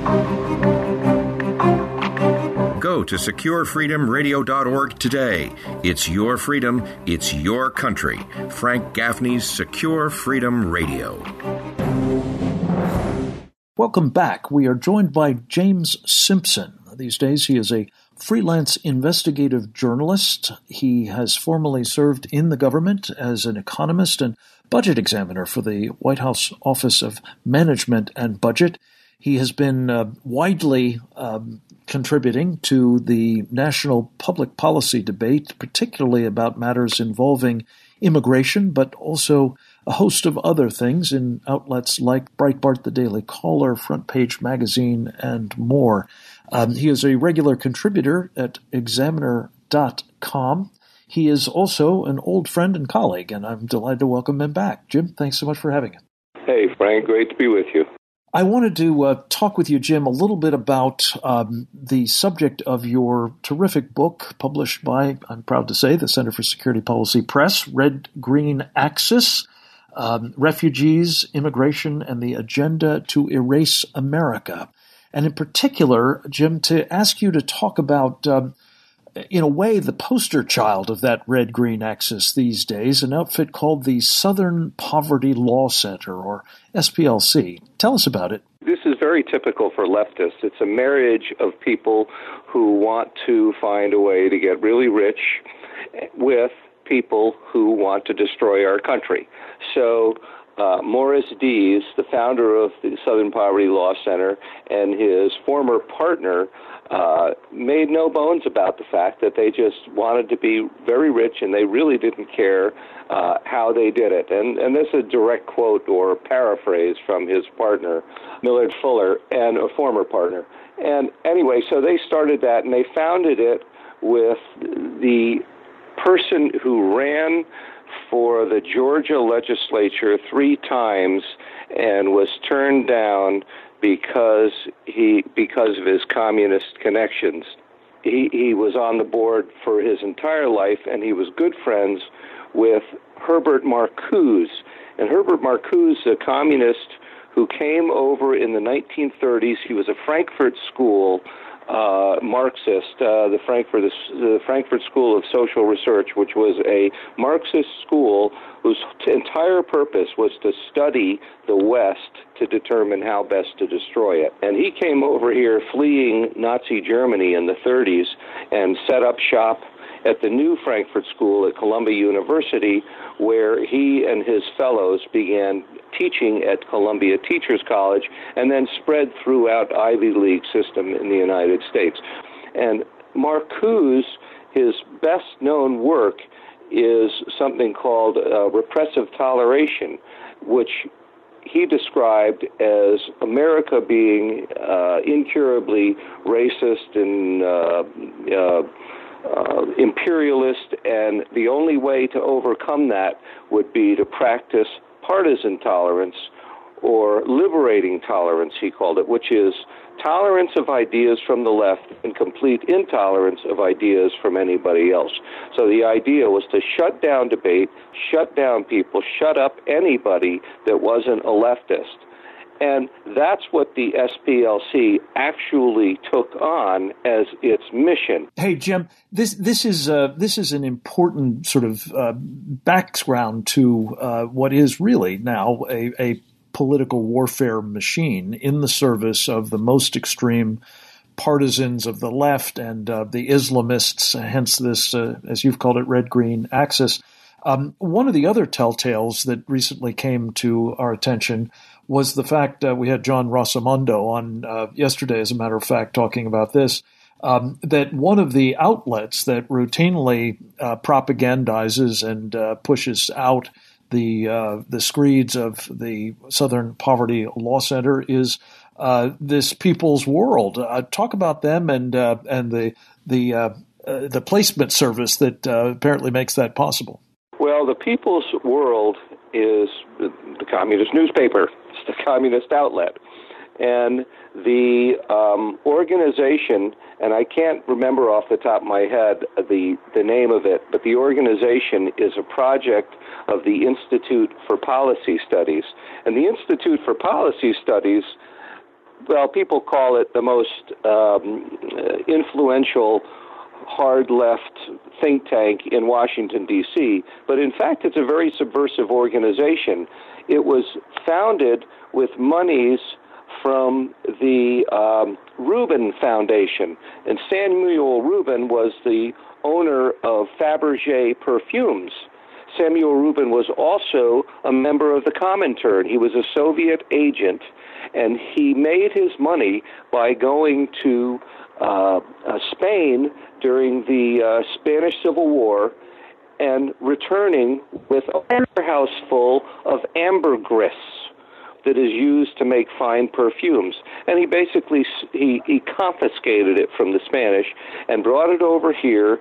Go to SecureFreedomRadio.org today. It's your freedom. It's your country. Frank Gaffney's Secure Freedom Radio. Welcome back. We are joined by James Simpson. These days, he is a freelance investigative journalist. He has formerly served in the government as an economist and budget examiner for the White House Office of Management and Budget. He has been widely contributing to the national public policy debate, particularly about matters involving immigration, but also a host of other things in outlets like Breitbart, The Daily Caller, Front Page Magazine, and more. He is a regular contributor at Examiner.com. He is also an old friend and colleague, and I'm delighted to welcome him back. Jim, thanks so much for having us. Hey, Frank, great to be with you. I wanted to talk with you, Jim, a little bit about the subject of your terrific book published by, I'm proud to say, the Center for Security Policy Press, Red Green Axis, Refugees, Immigration, and the Agenda to Erase America. And in particular, Jim, to ask you to talk about, in a way, the poster child of that red-green axis these days, an outfit called the Southern Poverty Law Center, or SPLC. Tell us about it. This is very typical for leftists. It's a marriage of people who want to find a way to get really rich with people who want to destroy our country. So Morris Dees, the founder of the Southern Poverty Law Center, and his former partner made no bones about the fact that they just wanted to be very rich, and they really didn't care how they did it. And this is a direct quote or paraphrase from his partner, Millard Fuller, and a former partner. And anyway, so they started that, and they founded it with the person who ran for the Georgia legislature 3 times and was turned down because of his communist connections. He was on the board for his entire life, and he was good friends with Herbert Marcuse. And Herbert Marcuse, a communist who came over in the 1930s, he was a Frankfurt School Marxist, the Frankfurt School of Social Research, which was a Marxist school whose entire purpose was to study the West to determine how best to destroy it. And he came over here fleeing Nazi Germany in the 30s and set up shop at the new Frankfurt School at Columbia University, where he and his fellows began teaching at Columbia Teachers College and then spread throughout Ivy League system in the United States. And Marcuse, his best-known work is something called repressive toleration, which he described as America being incurably racist and imperialist, and the only way to overcome that would be to practice partisan tolerance, or liberating tolerance, he called it, which is tolerance of ideas from the left and complete intolerance of ideas from anybody else. So the idea was to shut down debate, shut down people, shut up anybody that wasn't a leftist. And that's what the SPLC actually took on as its mission. Hey, Jim, this is an important sort of background to what is really now a political warfare machine in the service of the most extreme partisans of the left and the Islamists, hence this, as you've called it, red-green axis. One of the other telltales that recently came to our attention was the fact we had John Rosamondo on yesterday, as a matter of fact, talking about this, that one of the outlets that routinely propagandizes and pushes out the screeds of the Southern Poverty Law Center is this People's World. Talk about them and the placement service that apparently makes that possible. Well, the People's World is the communist newspaper. It's the communist outlet. And the organization, and I can't remember off the top of my head the name of it, but the organization is a project of the Institute for Policy Studies. And the Institute for Policy Studies well, people call it the most influential hard left think tank in Washington, D.C., but in fact it's a very subversive organization. It was founded with monies from the Rubin Foundation, and Samuel Rubin was the owner of Fabergé Perfumes. Samuel Rubin was also a member of the Comintern. He was a Soviet agent, and he made his money by going to Spain during the Spanish Civil War and returning with a warehouse full of ambergris that is used to make fine perfumes. And he basically he confiscated it from the Spanish and brought it over here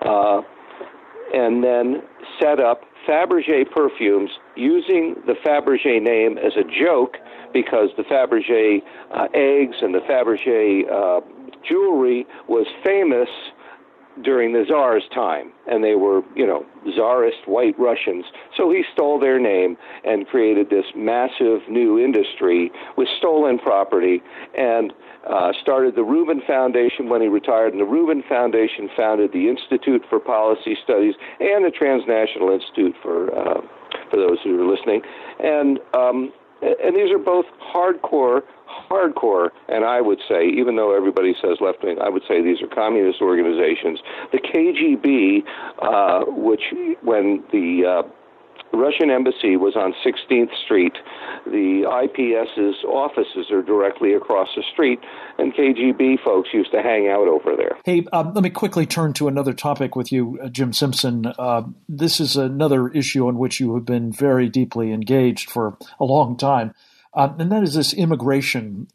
and then set up Fabergé Perfumes using the Fabergé name as a joke, because the Fabergé eggs and the Fabergé jewelry was famous during the Tsar's time, and they were, Tsarist white Russians. So he stole their name and created this massive new industry with stolen property, and started the Rubin Foundation when he retired, and the Rubin Foundation founded the Institute for Policy Studies and the Transnational Institute for those who are listening. And these are both hardcore, and I would say, even though everybody says left-wing, I would say these are communist organizations. The KGB, which when the Russian embassy was on 16th Street, the IPS's offices are directly across the street, and KGB folks used to hang out over there. Hey, let me quickly turn to another topic with you, Jim Simpson. This is another issue on which you have been very deeply engaged for a long time, and that is this immigration,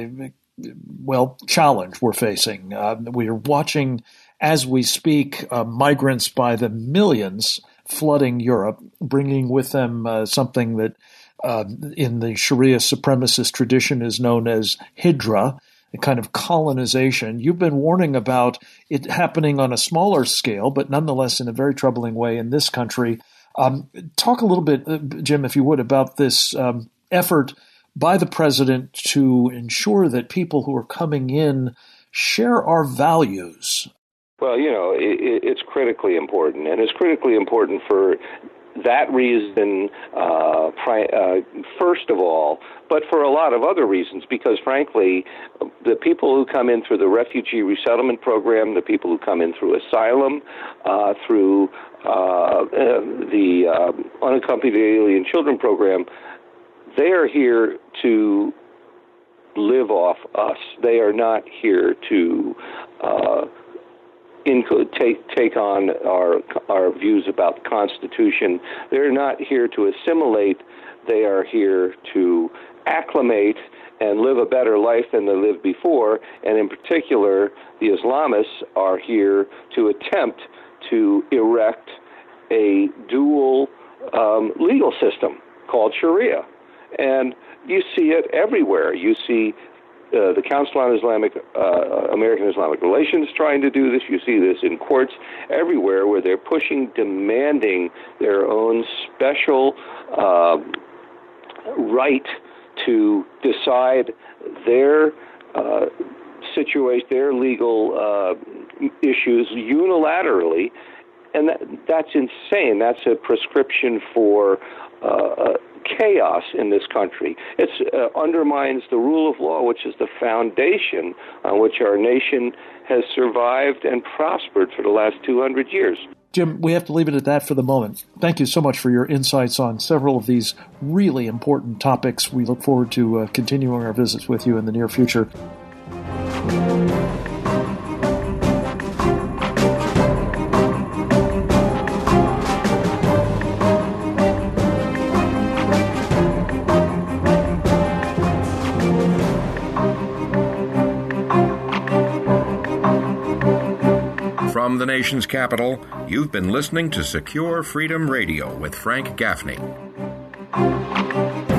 challenge we're facing. We are watching, as we speak, migrants by the millions flooding Europe, bringing with them something that in the Sharia supremacist tradition is known as hijra, a kind of colonization. You've been warning about it happening on a smaller scale, but nonetheless in a very troubling way in this country. Talk a little bit, Jim, if you would, about this effort by the president to ensure that people who are coming in share our values. Well, it's critically important, and it's critically important for that reason, first of all, but for a lot of other reasons, because frankly, the people who come in through the refugee resettlement program, the people who come in through asylum, through the unaccompanied alien children program, they are here to live off us. They are not here to take on our views about the Constitution. They're not here to assimilate. They are here to acclimate and live a better life than they lived before. And in particular, the Islamists are here to attempt to erect a dual legal system called Sharia. And you see it everywhere. You see the Council on American Islamic Relations trying to do this. You see this in courts everywhere where they're demanding their own special right to decide their situation, their legal issues unilaterally. And that's insane. That's a prescription for chaos in this country. It undermines the rule of law, which is the foundation on which our nation has survived and prospered for the last 200 years. Jim, we have to leave it at that for the moment. Thank you so much for your insights on several of these really important topics. We look forward to continuing our visits with you in the near future. From the nation's capital, you've been listening to Secure Freedom Radio with Frank Gaffney.